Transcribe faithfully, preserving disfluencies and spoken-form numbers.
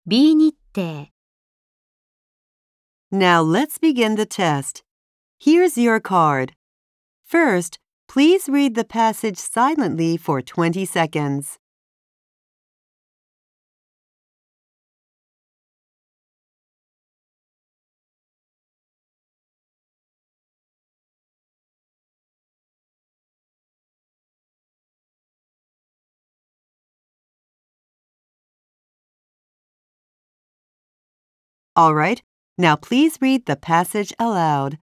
B 日程 Now let's begin the test. Here's your card. First, please read the passage silently for twenty seconds. All right, now please read the passage aloud.